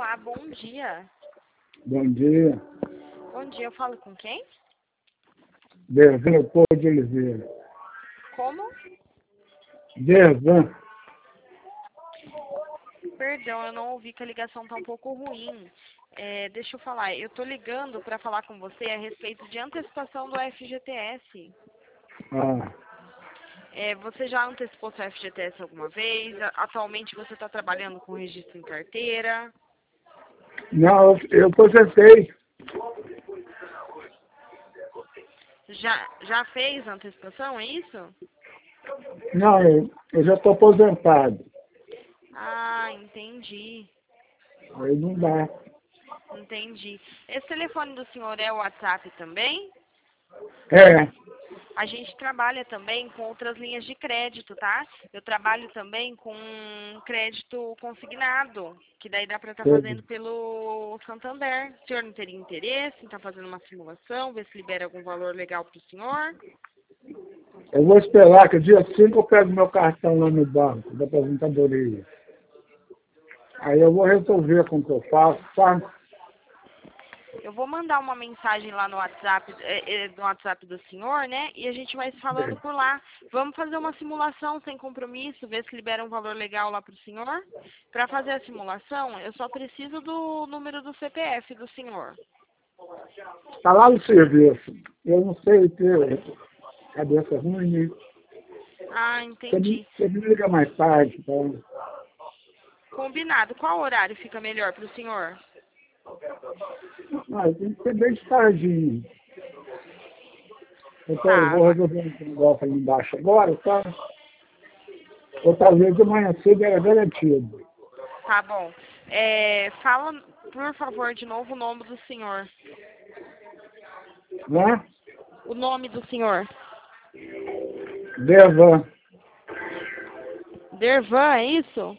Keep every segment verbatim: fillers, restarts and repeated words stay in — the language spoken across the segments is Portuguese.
Olá, bom dia. Bom dia. Bom dia, eu falo com quem? Dervan Leopoldo de Oliveira. Como? Dervan. Perdão, eu não ouvi que a ligação tá um pouco ruim. É, deixa eu falar, eu tô ligando para falar com você a respeito de antecipação do F G T S. Ah. É, você já antecipou seu F G T S alguma vez? A- Atualmente você está trabalhando com registro em carteira? Não, eu, eu aposentei. Já, já fez a antecipação, é isso? Não, eu, eu já estou aposentado. Ah, entendi. Aí não dá. Entendi. Esse telefone do senhor é o WhatsApp também? É. A gente trabalha também com outras linhas de crédito, tá? Eu trabalho também com crédito consignado, que daí dá para estar fazendo pelo Santander. O senhor não teria interesse em estar fazendo uma simulação, ver se libera algum valor legal para o senhor? Eu vou esperar que dia cinco eu pego meu cartão lá no banco da aposentadoria. Aí eu vou resolver como que eu faço, tá? Eu vou mandar uma mensagem lá no WhatsApp, é, é, no WhatsApp do senhor, né? E a gente vai se falando por lá. Vamos fazer uma simulação sem compromisso, ver se libera um valor legal lá para o senhor. Para fazer a simulação, eu só preciso do número do C P F do senhor. Está lá no serviço. Eu não sei ter cabeça ruim. Ah, Você me, entendi. você me liga mais tarde, tá? Combinado. Qual horário fica melhor para o senhor? Ah, tem que ser bem de tardinho. Então eu Tá, vou resolver um negócio ali embaixo agora, tá? Ou talvez de manhã cedo era garantido. tá bom. É, fala, por favor, de novo o nome do senhor. Né? O nome do senhor. Dervan. Dervan, é isso?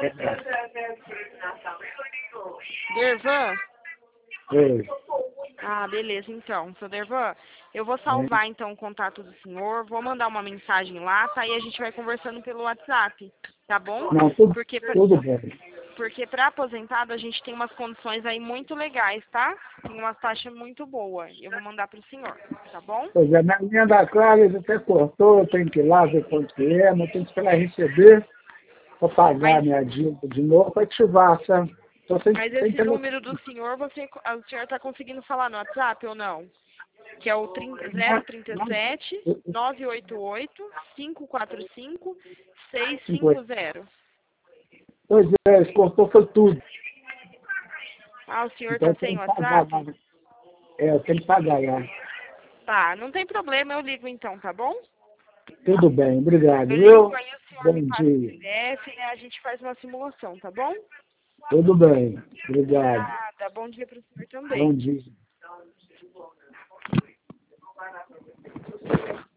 Dervan? É. Ah, beleza, então, seu Dervan, eu vou salvar então o contato do senhor, vou mandar uma mensagem lá, tá? E a gente vai conversando pelo WhatsApp, tá bom? Não, tudo, Porque pra, tudo bem. porque para aposentado a gente tem umas condições aí muito legais, tá? Tem uma taxa muito boa. Eu vou mandar pro senhor, tá bom? Pois é, na linha da Claro até cortou, eu tenho que ir lá ver quanto que é, mas tenho que esperar receber para pagar a Mas, minha dívida de novo para ativar, sabe? Tô sem, mas sem esse telefone. número do senhor, você, o senhor tá conseguindo falar no WhatsApp ou não? Que é o zero trinta e sete, nove oito oito, cinco quatro cinco, seis cinco zero. Pois é, esse cortou foi tudo. Ah, o senhor Então tá eu sem tenho que pagar lá. WhatsApp? É, eu tenho que pagar lá. Tá, não tem problema, eu ligo então, tá bom? Tudo bem, obrigado, Eu ligo, viu? aí o senhor me Bom passa o dia. C P F e a gente faz uma simulação, tá bom? Tudo bem, obrigado. Nada, bom dia pro senhor Bom também. dia.